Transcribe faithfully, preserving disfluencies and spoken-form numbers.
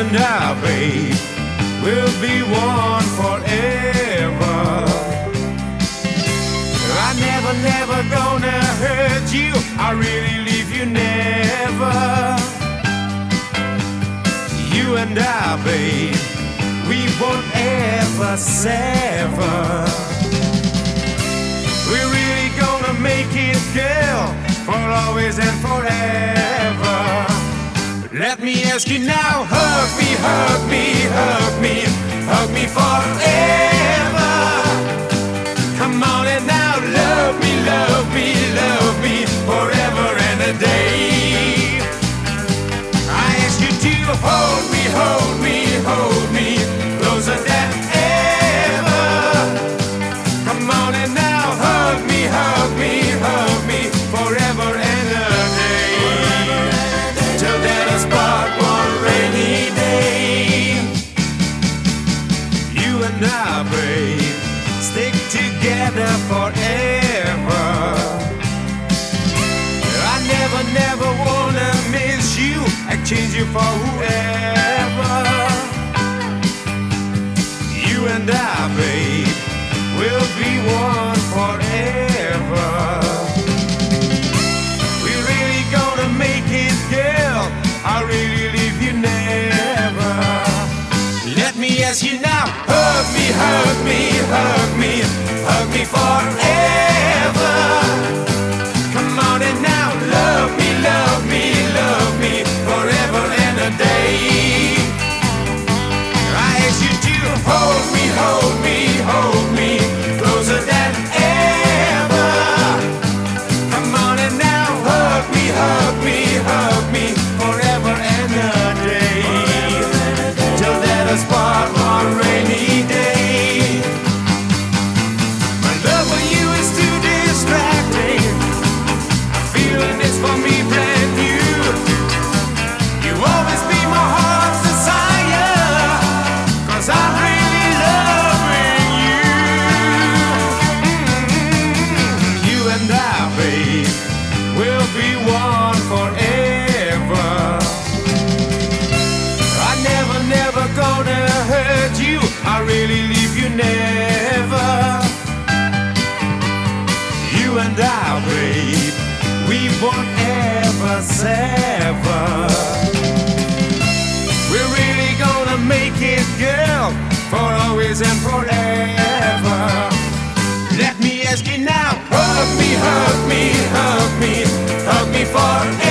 and I, babe, will be one forever. I never, never gonna hurt you. I really leave you never. You and I, babe, we won't ever sever. We're really gonna make it, girl, for always and forever. Let me ask you now, hug me, hug me, hug me, hug me forever. Come on and now, love me, love me, love me forever and a day. I ask you to hold me, hold me, hold me closer than ever. Come on and now, hug me, hug me, hug me forever and a day. Till then us part one rainy day. You and I, babe, stick together forever. I never, never wanna miss you, exchange you for whoever. You and I, babe, will be one forever. We're really gonna make it, girl, I really leave you never. Let me ask you now, hug me, hug me, hug me, hug me forever. Come on and now, love me, love me, love me forever and a day. I ask you to hold me, hold me, hold me closer than ever. Come on and now, hug me, hug me, hug me forever and a day. Till that us part one rainy day. My love for you is too distracting. A feeling is for me brand new. You always be my heart's desire, 'cause I'm really loving you. Mm-hmm. You and I, babe, will be one forever. I never, never gonna hurt you, I really leave you never. You and I, babe, we won't ever sever. We're really gonna make it, girl, for always and forever. Let me ask you now, hug me, hug me, hug me, hug me forever.